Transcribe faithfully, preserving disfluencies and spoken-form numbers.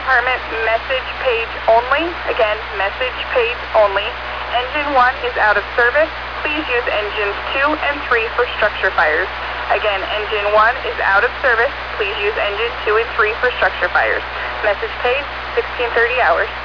department, message page only. Again, message page only. Engine one is out of service. Please use engines two and three for structure fires. Again, engine one is out of service. Please use engine two and three for structure fires. Message page, sixteen thirty hours.